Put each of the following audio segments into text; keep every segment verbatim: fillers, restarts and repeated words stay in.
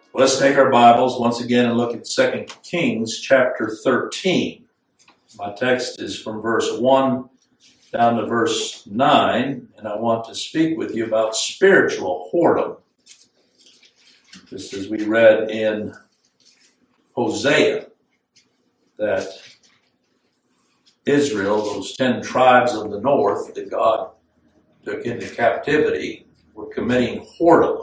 Let's take our Bibles once again and look at Second Kings chapter thirteen. My text is from verse one down to verse nine, and I want to speak with you about spiritual whoredom. Just as we read in Hosea that Israel, those ten tribes of the north that God took into captivity, were committing whoredom.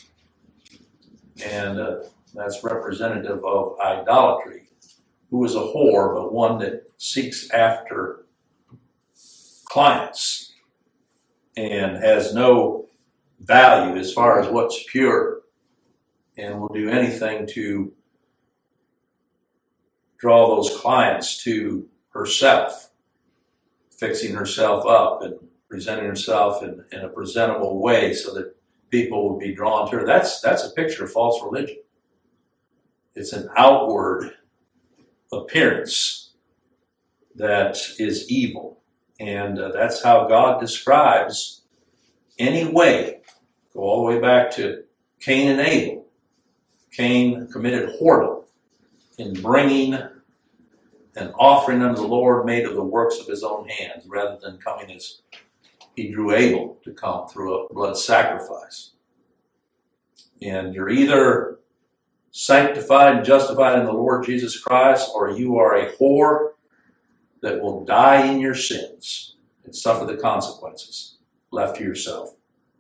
And uh, that's representative of idolatry. Who is a whore but one that seeks after clients and has no value as far as what's pure and will do anything to draw those clients to herself, fixing herself up and presenting herself in, in a presentable way so that people would be drawn to her. That's that's a picture of false religion. It's an outward appearance that is evil. And uh, that's how God describes any way. Go all the way back to Cain and Abel. Cain committed whoredom in bringing an offering unto the Lord made of the works of his own hands, rather than coming as he drew Abel to come through a blood sacrifice. And you're either sanctified and justified in the Lord Jesus Christ, or you are a whore that will die in your sins and suffer the consequences left to yourself.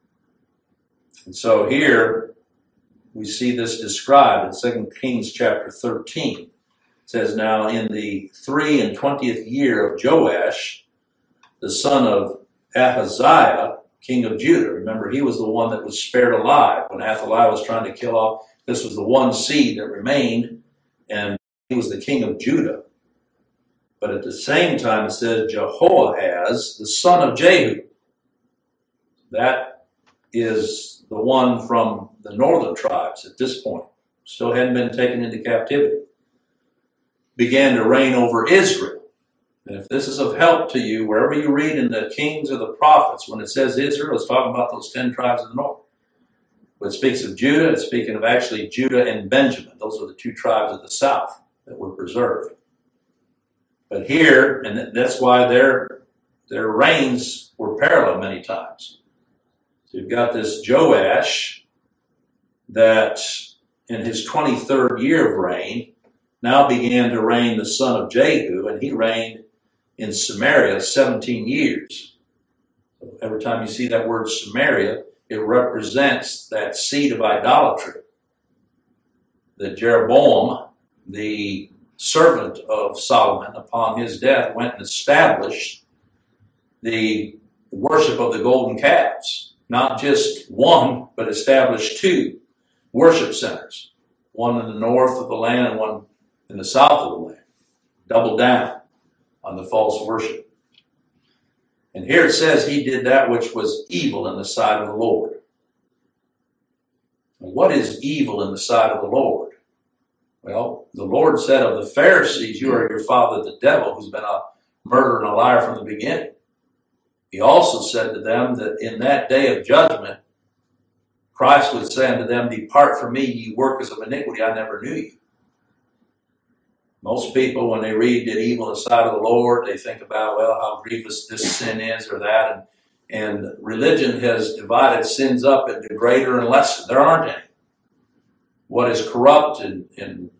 And so here we see this described in Second Kings chapter thirteen. It says, now in the three and twentieth year of Joash, the son of Ahaziah, king of Judah. Remember, he was the one that was spared alive when Athaliah was trying to kill off. This was the one seed that remained, and he was the king of Judah. But at the same time, it says Jehoahaz, the son of Jehu. That is the one from the northern tribes at this point. Still hadn't been taken into captivity. Began to reign over Israel. And if this is of help to you, wherever you read in the Kings or the Prophets, when it says Israel, it's talking about those ten tribes of the north. When it speaks of Judah, it's speaking of actually Judah and Benjamin. Those are the two tribes of the south that were preserved. But here, and that's why their, their reigns were parallel many times. So you've got this Joash that in his twenty-third year of reign now began to reign the son of Jehu, and he reigned in Samaria seventeen years. So every time you see that word Samaria, it represents that seed of idolatry that Jeroboam, the servant of Solomon, upon his death, went and established the worship of the golden calves. Not just one, but established two worship centers. One in the north of the land and one in the south of the land. Double down on the false worship. And here it says he did that which was evil in the sight of the Lord. And what is evil in the sight of the Lord? Well, the Lord said of the Pharisees, you are your father the devil, who's been a murderer and a liar from the beginning. He also said to them that in that day of judgment, Christ would say unto them, depart from me, ye workers of iniquity, I never knew you. Most people, when they read did evil in the sight of the Lord, they think about, well, how grievous this sin is or that. And, and religion has divided sins up into greater and lesser. There aren't any. What is corrupt and, and,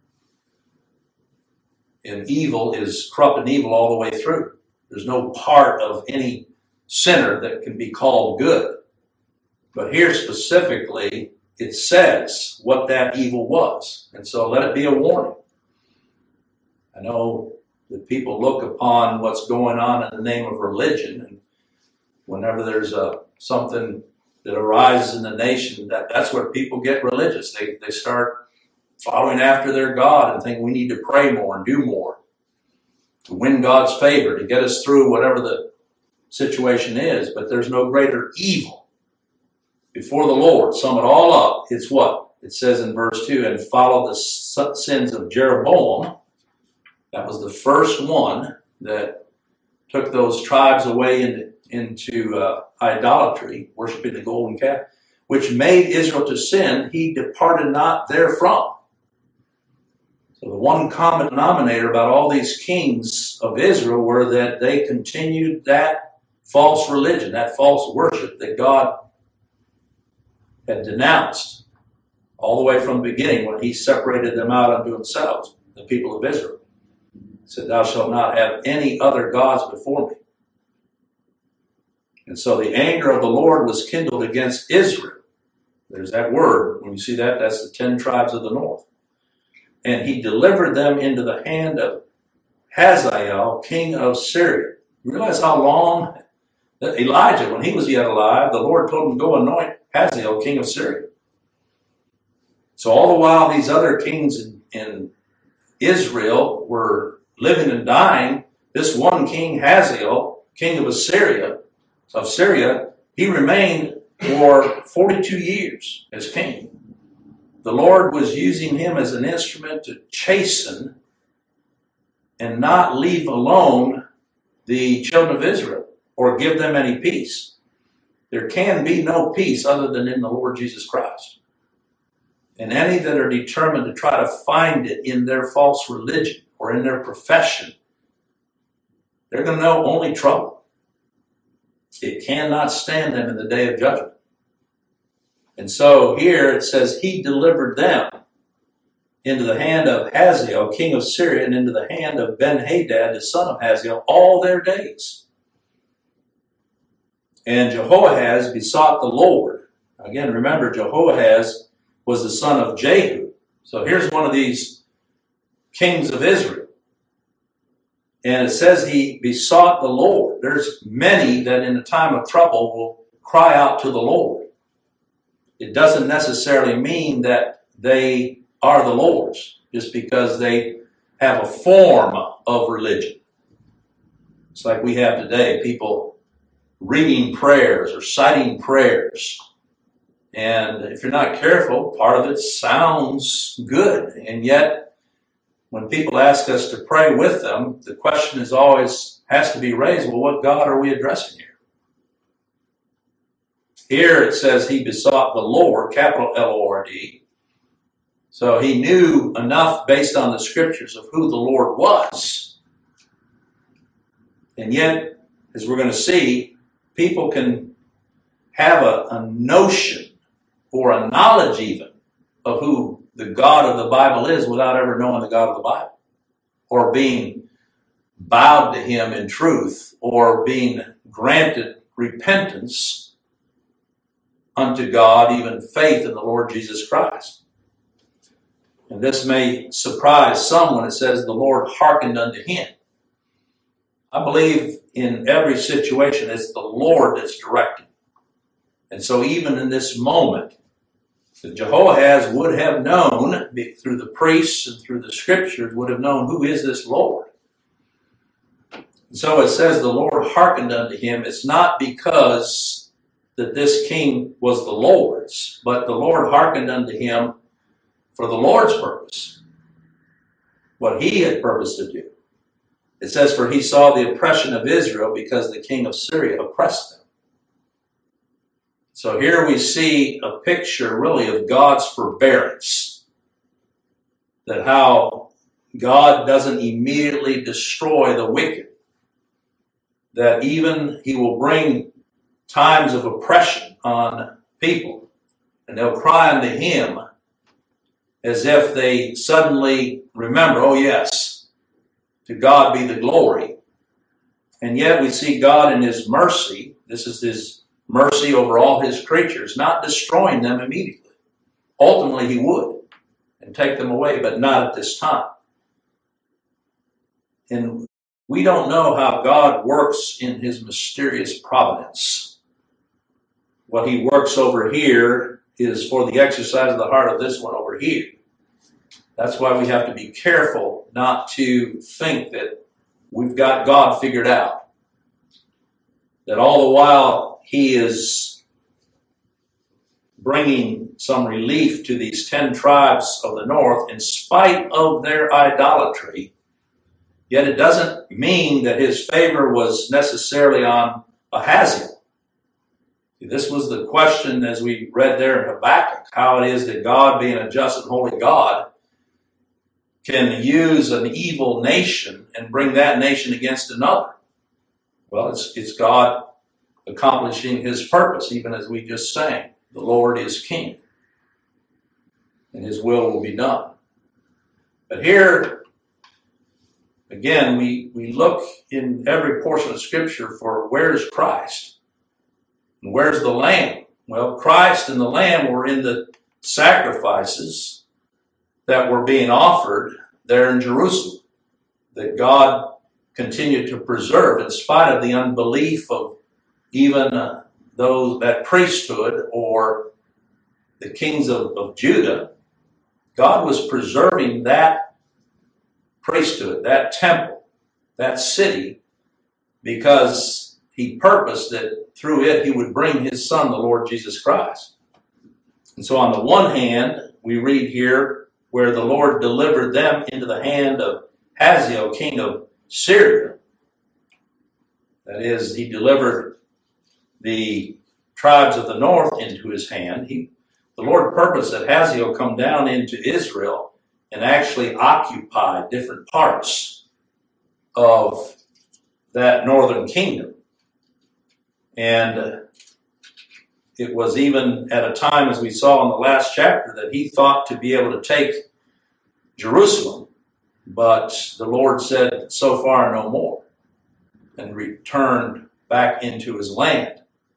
and evil is corrupt and evil all the way through. There's no part of any sinner that can be called good. But here specifically, it says what that evil was. And so let it be a warning. I know that people look upon what's going on in the name of religion, and whenever there's a something that arises in the nation, that, that's where people get religious. They, they start following after their God and think we need to pray more and do more to win God's favor, to get us through whatever the situation is. But there's no greater evil before the Lord. Sum it all up, it's what? It says in verse two, and follow the sins of Jeroboam. That was the first one that took those tribes away into, into uh, idolatry, worshiping the golden calf. which made Israel to sin, he departed not therefrom. So the one common denominator about all these kings of Israel were that they continued that false religion, that false worship that God had denounced all the way from the beginning when he separated them out unto himself, the people of Israel. He said, thou shalt not have any other gods before me. And so the anger of the Lord was kindled against Israel. There's that word. When you see that, that's the ten tribes of the north. And he delivered them into the hand of Hazael, king of Syria. You realize how long that Elijah, when he was yet alive, the Lord told him, go anoint Hazael, king of Syria. So all the while these other kings in, in Israel were living and dying, this one king, Hazael, king of Assyria, of Syria, he remained for forty-two years as king. The Lord was using him as an instrument to chasten and not leave alone the children of Israel or give them any peace. There can be no peace other than in the Lord Jesus Christ. And any that are determined to try to find it in their false religion or in their profession, they're going to know only trouble. It cannot stand them in the day of judgment. And so here it says he delivered them into the hand of Hazael, king of Syria, and into the hand of Ben-Hadad, the son of Hazael, all their days. And Jehoahaz besought the Lord. Again, remember, Jehoahaz was the son of Jehu. So here's one of these kings of Israel. And it says he besought the Lord. There's many that in a time of trouble will cry out to the Lord. It doesn't necessarily mean that they are the Lord's, just because they have a form of religion. It's like we have today, people reading prayers or citing prayers. And if you're not careful, part of it sounds good. And yet, when people ask us to pray with them, the question is always, has to be raised, well, what God are we addressing here? Here it says he besought the Lord, capital L O R D. So he knew enough based on the scriptures of who the Lord was. And yet, as we're going to see, people can have a, a notion or a knowledge even of who the God of the Bible is without ever knowing the God of the Bible, or being bowed to him in truth, or being granted repentance unto God, even faith in the Lord Jesus Christ. And this may surprise some when it says the Lord hearkened unto him. I believe in every situation it's the Lord that's directing. And so even in this moment, that Jehoahaz would have known, through the priests and through the scriptures, would have known who is this Lord. And so it says the Lord hearkened unto him. It's not because that this king was the Lord's, but the Lord hearkened unto him for the Lord's purpose, what he had purposed to do. It says, for he saw the oppression of Israel because the king of Syria oppressed them. So here we see a picture really of God's forbearance. That how God doesn't immediately destroy the wicked. That even he will bring times of oppression on people. And they'll cry unto him as if they suddenly remember, oh yes, to God be the glory. And yet we see God in his mercy. This is his mercy over all his creatures, not destroying them immediately. Ultimately, he would and take them away, but not at this time. And we don't know how God works in his mysterious providence. What he works over here is for the exercise of the heart of this one over here. That's why we have to be careful not to think that we've got God figured out. That all the while he is bringing some relief to these ten tribes of the north in spite of their idolatry, yet it doesn't mean that his favor was necessarily on Ahaziah. This was the question as we read there in Habakkuk, how it is that God, being a just and holy God, can use an evil nation and bring that nation against another. Well, it's, it's God accomplishing his purpose, even as we just sang. The Lord is king, and his will will be done. But here, again, we, we look in every portion of Scripture for where's Christ? And where's the Lamb? Well, Christ and the Lamb were in the sacrifices that were being offered there in Jerusalem, that God continued to preserve in spite of the unbelief of even uh, those, that priesthood or the kings of, of Judah. God was preserving that priesthood, that temple, that city, because he purposed that through it he would bring his son, the Lord Jesus Christ. And so on the one hand, we read here where the Lord delivered them into the hand of Hazael, king of Syria. That is, he delivered the tribes of the north into his hand. He, the Lord purposed that Hazael come down into Israel and actually occupy different parts of that northern kingdom. And it was even at a time, as we saw in the last chapter, that he thought to be able to take Jerusalem. But the Lord said, so far no more, and returned back into his land.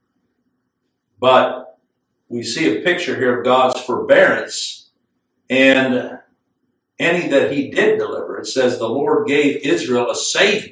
But we see a picture here of God's forbearance, and any that he did deliver. It says the Lord gave Israel a Savior.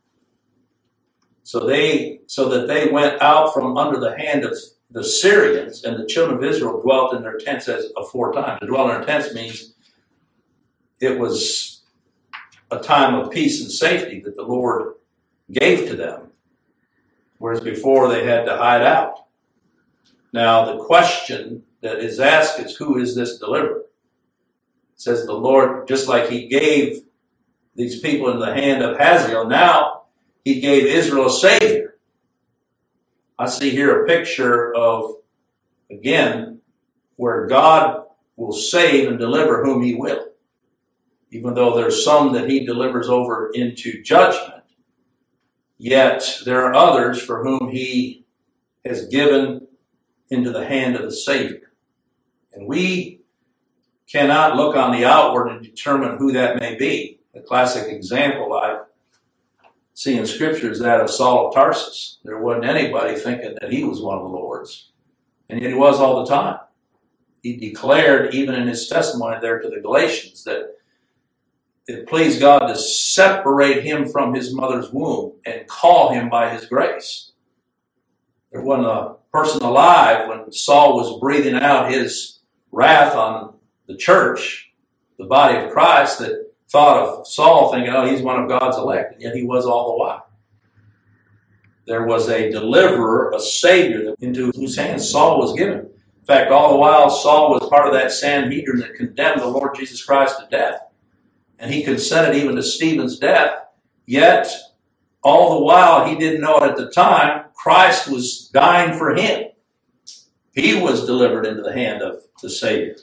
So they, so that they went out from under the hand of the Syrians, and the children of Israel dwelt in their tents as aforetime. To dwell in their tents means it was a time of peace and safety that the Lord gave to them, whereas before they had to hide out. Now the question that is asked is, who is this deliverer? It says the Lord, just like he gave these people into the hand of Hazael, now he gave Israel a Savior. I see here a picture of, again, where God will save and deliver whom he will. Even though there's some that he delivers over into judgment, yet there are others for whom he has given into the hand of the Savior. And we cannot look on the outward and determine who that may be. The classic example I see in Scripture is that of Saul of Tarsus. There wasn't anybody thinking that he was one of the Lord's, and yet he was all the time. He declared, even in his testimony there to the Galatians, that it pleased God to separate him from his mother's womb and call him by his grace. There wasn't a person alive when Saul was breathing out his wrath on the church, the body of Christ, that thought of Saul thinking, oh, he's one of God's elect, and yet he was all the while. There was a deliverer, a Savior, into whose hands Saul was given. In fact, all the while, Saul was part of that Sanhedrin that condemned the Lord Jesus Christ to death. And he consented even to Stephen's death, yet all the while, he didn't know it at the time, Christ was dying for him. He was delivered into the hand of the Savior.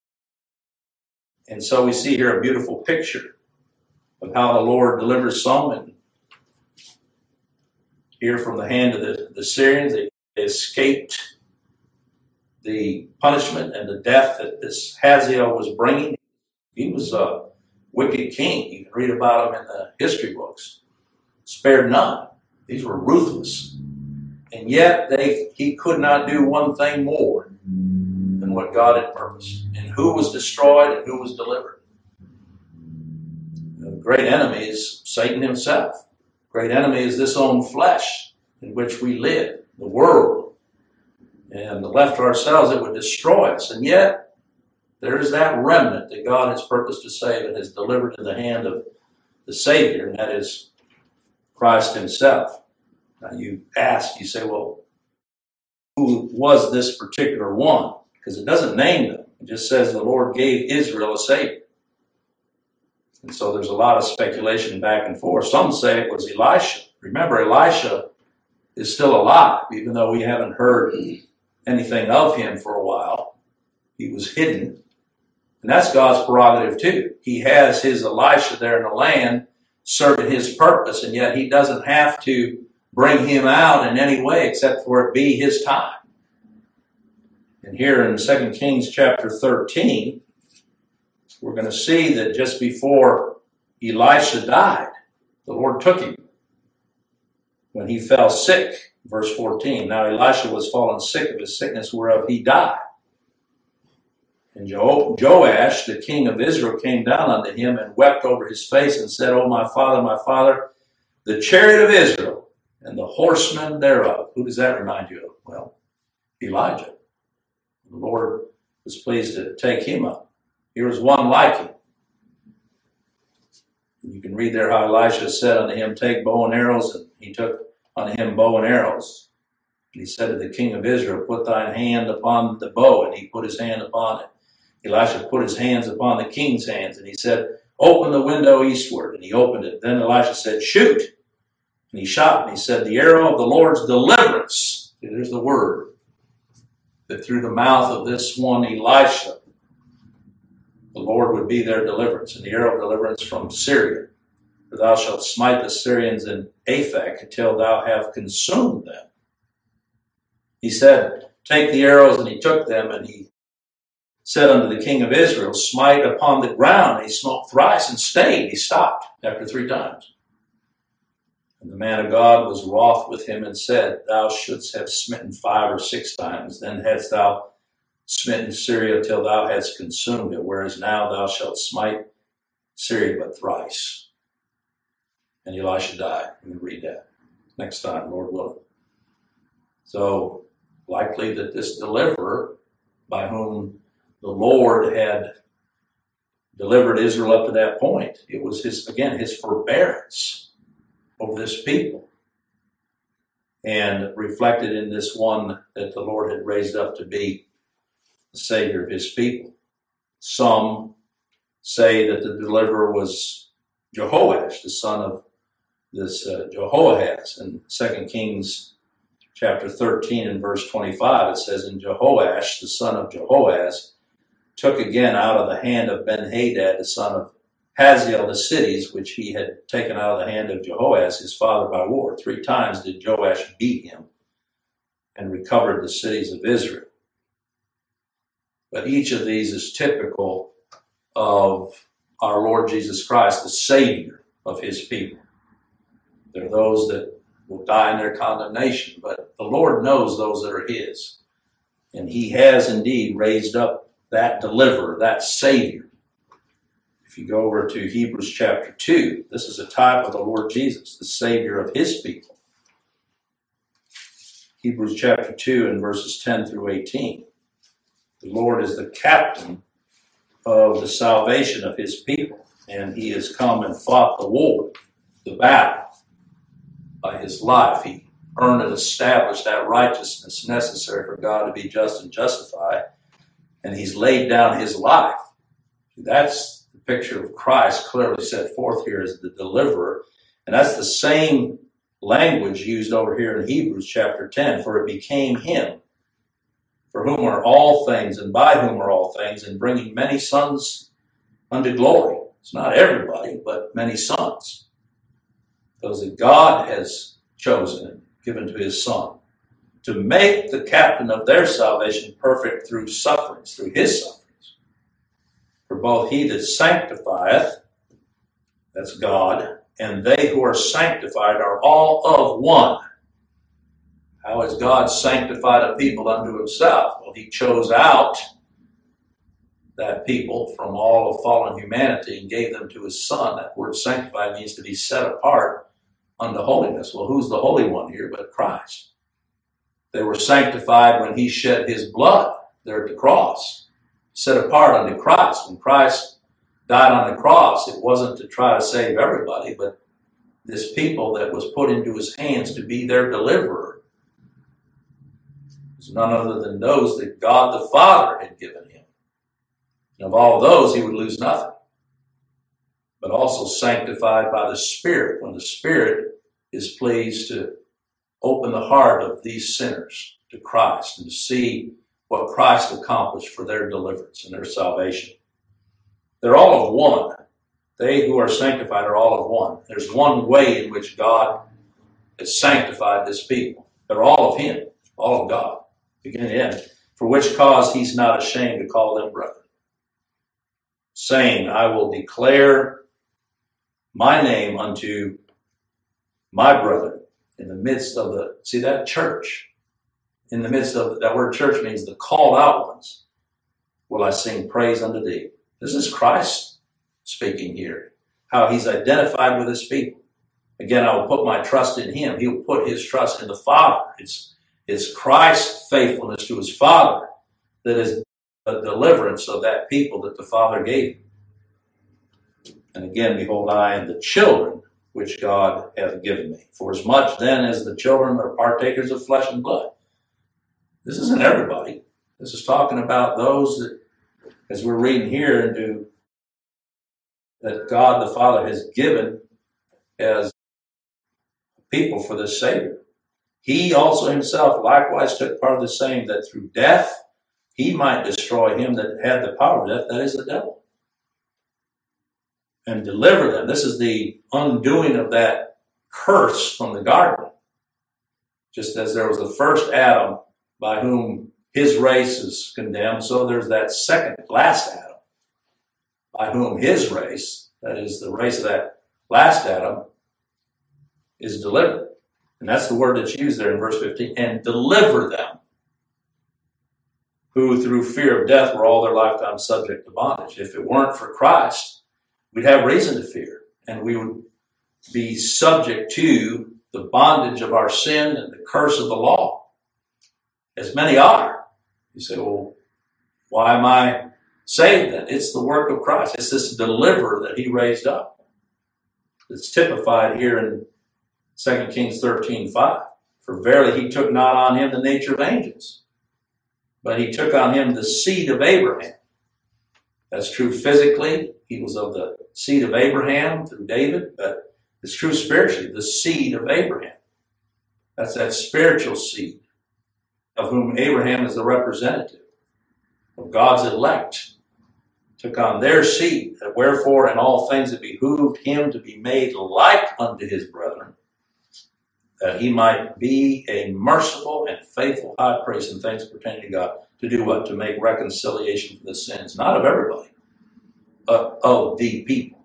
And so we see here a beautiful picture of how the Lord delivers some. And here from the hand of the, the Syrians, they escaped the punishment and the death that this Hazael was bringing. He was a wicked king. You can read about him in the history books. Spared none. These were ruthless. And yet they, he could not do one thing more than what God had purposed. And who was destroyed and who was delivered? The great enemy is Satan himself. The great enemy is this own flesh in which we live, the world. And left to ourselves, it would destroy us. And yet, there is that remnant that God has purposed to save and has delivered in the hand of the Savior, and that is Christ himself. Now you ask, you say, well, who was this particular one? Because it doesn't name them. It just says the Lord gave Israel a Savior. And so there's a lot of speculation back and forth. Some say it was Elisha. Remember, Elisha is still alive, even though we haven't heard anything of him for a while. He was hidden. And that's God's prerogative too. He has his Elisha there in the land serving his purpose, and yet he doesn't have to bring him out in any way except for it be his time. And here in Second Kings chapter thirteen, we're going to see that just before Elisha died, the Lord took him when he fell sick. Verse fourteen, now Elisha was fallen sick of his sickness whereof he died. And jo- Joash, the king of Israel, came down unto him and wept over his face and said, O my father, my father, the chariot of Israel and the horsemen thereof. Who does that remind you of? Well, Elijah. The Lord was pleased to take him up. Here was one like him. And you can read there how Elisha said unto him, take bow and arrows, and he took unto him bow and arrows. And he said to the king of Israel, put thine hand upon the bow, and he put his hand upon it. Elisha put his hands upon the king's hands, and he said, open the window eastward. And he opened it. Then Elisha said, shoot. And he shot, and he said, the arrow of the Lord's deliverance. See, there's the word. That through the mouth of this one Elisha, the Lord would be their deliverance, and the arrow of deliverance from Syria. For thou shalt smite the Syrians in Aphek until thou have consumed them. He said, take the arrows, and he took them, and he said unto the king of Israel, smite upon the ground. And he smote thrice and stayed. He stopped after three times. And the man of God was wroth with him and said, thou shouldst have smitten five or six times. Then hadst thou smitten Syria till thou hadst consumed it, whereas now thou shalt smite Syria but thrice. And Elisha died. We can read that next time, Lord willing. So likely that this deliverer, by whom the Lord had delivered Israel up to that point, it was his, again, his forbearance over this people, and reflected in this one that the Lord had raised up to be the Savior of his people. Some say that the deliverer was Jehoash, the son of this uh, Jehoahaz. In Second Kings chapter thirteen and verse twenty-five, it says, and Jehoash, the son of Jehoahaz, took again out of the hand of Ben-Hadad, the son of Hazael, the cities which he had taken out of the hand of Jehoahaz, his father, by war. Three times did Joash beat him and recovered the cities of Israel. But each of these is typical of our Lord Jesus Christ, the Savior of his people. There are those that will die in their condemnation, but the Lord knows those that are his. And he has indeed raised up that deliverer, that Savior. If you go over to Hebrews chapter two, this is a type of the Lord Jesus, the Savior of his people. Hebrews chapter two and verses ten through eighteen. The Lord is the captain of the salvation of his people, and he has come and fought the war, the battle, by his life. He earned and established that righteousness necessary for God to be just and justified, and he's laid down his life. That's picture of Christ clearly set forth here as the deliverer. And that's the same language used over here in Hebrews chapter ten. For it became him, for whom are all things, and by whom are all things, and bringing many sons unto glory. It's not everybody, but many sons. Those that God has chosen and given to his Son, to make the captain of their salvation perfect through sufferings, through his sufferings. For both he that sanctifieth, that's God, and they who are sanctified are all of one. How has God sanctified a people unto himself? Well, he chose out that people from all of fallen humanity and gave them to his Son. That word sanctified means to be set apart unto holiness. Well, who's the Holy One here but Christ? They were sanctified when he shed his blood there at the cross. Set apart unto Christ. When Christ died on the cross, it wasn't to try to save everybody, but this people that was put into his hands to be their deliverer. It was none other than those that God the Father had given him. And of all those, he would lose nothing. But also sanctified by the Spirit, when the Spirit is pleased to open the heart of these sinners to Christ and to see what Christ accomplished for their deliverance and their salvation. They're all of one. They who are sanctified are all of one. There's one way in which God has sanctified this people. They're all of him, all of God, beginning to end, for which cause he's not ashamed to call them brethren, saying, I will declare my name unto my brethren in the midst of the, see that church, in the midst of, that word church means the called out ones, will I sing praise unto thee. This is Christ speaking here, how he's identified with his people. Again, I will put my trust in him. He'll put his trust in the Father. It's, it's Christ's faithfulness to his Father that is the deliverance of that people that the Father gave him. And again, behold, I am the children which God hath given me. For as much then as the children are partakers of flesh and blood. This isn't everybody. This is talking about those that, as we're reading here, into that God the Father has given as people for this Savior. He also himself likewise took part of the same, that through death he might destroy him that had the power of death, that is the devil, and deliver them. This is the undoing of that curse from the garden. Just as there was the first Adam by whom his race is condemned, so there's that second, last Adam, by whom his race, that is the race of that last Adam, is delivered. And that's the word that's used there in verse fifteen. And deliver them, who through fear of death were all their lifetime subject to bondage. If it weren't for Christ, we'd have reason to fear, and we would be subject to the bondage of our sin and the curse of the law, as many are. You say, well, why am I saved then? It's the work of Christ. It's this deliverer that he raised up. It's typified here in Second Kings thirteen five. For verily he took not on him the nature of angels, but he took on him the seed of Abraham. That's true physically. He was of the seed of Abraham through David, but it's true spiritually, the seed of Abraham. That's that spiritual seed of whom Abraham is the representative of God's elect. Took on their seed, that wherefore in all things it behooved him to be made like unto his brethren, that he might be a merciful and faithful high priest in things pertaining to God. To do what? To make reconciliation for the sins, not of everybody, but of the people.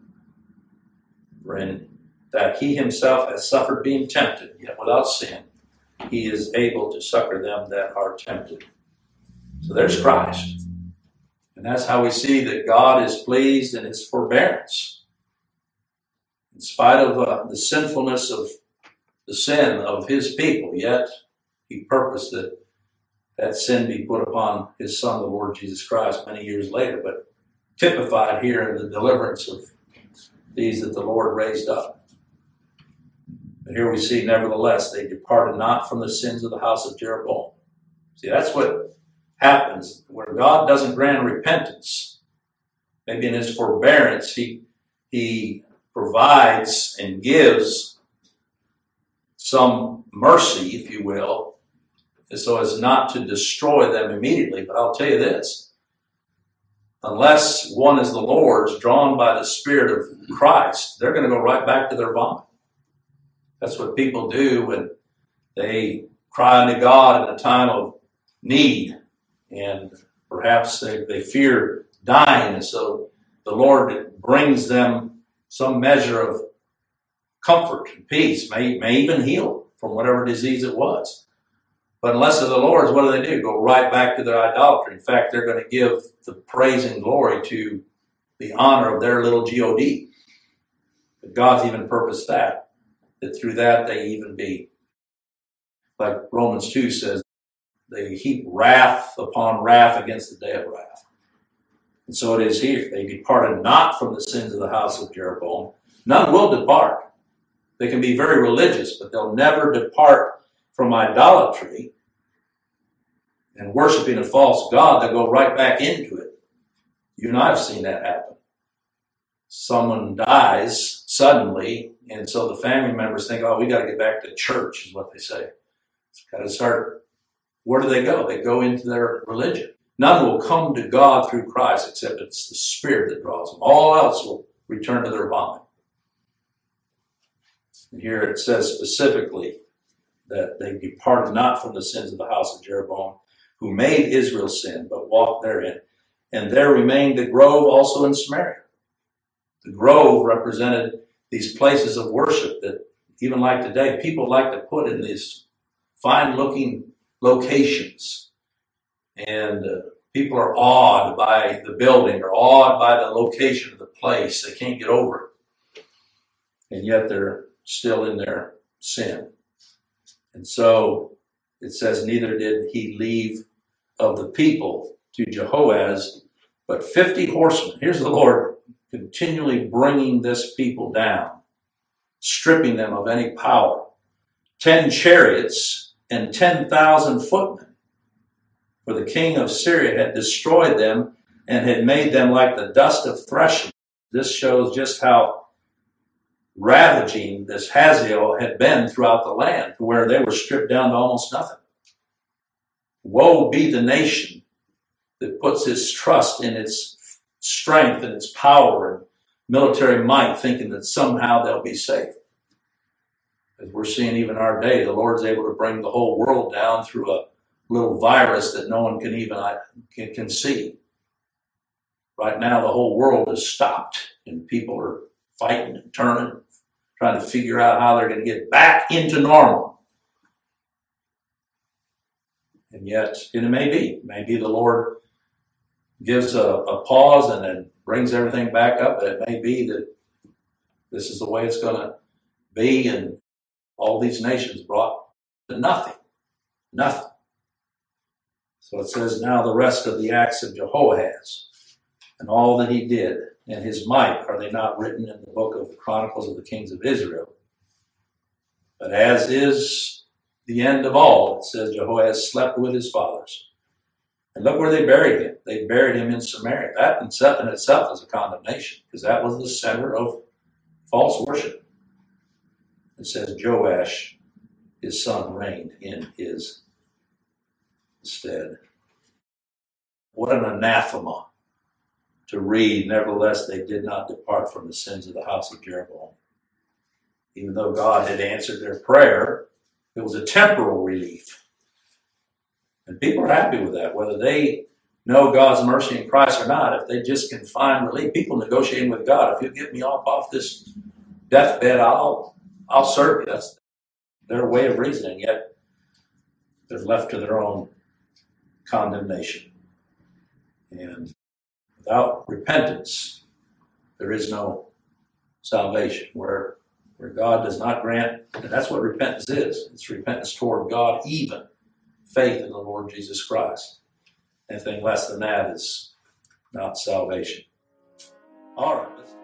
For in that he himself has suffered being tempted, yet without sin, he is able to succor them that are tempted. So there's Christ. And that's how we see that God is pleased in his forbearance. In spite of uh, the sinfulness of the sin of his people, yet he purposed that that sin be put upon his Son, the Lord Jesus Christ, many years later, but typified here in the deliverance of these that the Lord raised up. But here we see, nevertheless, they departed not from the sins of the house of Jeroboam. See, that's what happens where God doesn't grant repentance. Maybe in his forbearance, he, he provides and gives some mercy, if you will, so as not to destroy them immediately. But I'll tell you this, unless one is the Lord's, drawn by the Spirit of Christ, they're going to go right back to their vomit. That's what people do when they cry unto God in a time of need, and perhaps they, they fear dying, and so the Lord brings them some measure of comfort and peace, may, may even heal from whatever disease it was. But unless they're the Lord's, what do they do? Go right back to their idolatry. In fact, they're going to give the praise and glory to the honor of their little God. But God's even purposed that, that through that they even be, like Romans two says, they heap wrath upon wrath against the day of wrath. And so it is here. They departed not from the sins of the house of Jeroboam. None will depart. They can be very religious, but they'll never depart from idolatry and worshiping a false god. They'll go right back into it. You and I have seen that happen. someone dies suddenly, and so the family members think, oh, we got to get back to church, is what they say. It's got to start. Where do they go? They go into their religion. None will come to God through Christ except it's the Spirit that draws them. All else will return to their vomit. And here it says specifically that they departed not from the sins of the house of Jeroboam, who made Israel sin, but walked therein. And there remained the grove also in Samaria. The grove represented these places of worship that, even like today, people like to put in these fine-looking locations. And uh, people are awed by the building or awed by the location of the place. They can't get over it. And yet they're still in their sin. And so it says, neither did he leave of the people to Jehoahaz, but fifty horsemen. Here's the Lord continually bringing this people down, stripping them of any power. Ten chariots and ten thousand footmen. For the king of Syria had destroyed them and had made them like the dust of threshing. This shows just how ravaging this Hazael had been throughout the land, to where they were stripped down to almost nothing. Woe be the nation that puts its trust in its strength and its power and military might, thinking that somehow they'll be safe. As we're seeing even our day, the Lord's able to bring the whole world down through a little virus that no one can even can, can see. Right now, the whole world is stopped, and people are fighting and turning, trying to figure out how they're going to get back into normal. And yet, and it may be, maybe the Lord gives a, a pause and then brings everything back up, but it may be that this is the way it's going to be, and all these nations brought to nothing. Nothing. So it says, now the rest of the acts of Jehoahaz and all that he did and his might, are they not written in the book of the Chronicles of the Kings of Israel? But as is the end of all, it says Jehoahaz slept with his fathers. And look where they buried him. They buried him in Samaria. That in itself is a condemnation, because that was the center of false worship. It says Joash, his son, reigned in his stead. What an anathema to read, nevertheless they did not depart from the sins of the house of Jeroboam. Even though God had answered their prayer, it was a temporal relief. And people are happy with that, whether they know God's mercy in Christ or not. If they just can find relief, people negotiating with God, if you get me off off this deathbed, I'll I'll serve you. That's their way of reasoning, yet they're left to their own condemnation. And without repentance, there is no salvation. Where where God does not grant, and that's what repentance is. It's repentance toward God, even faith in the Lord Jesus Christ. Anything less than that is not salvation. All right. Let's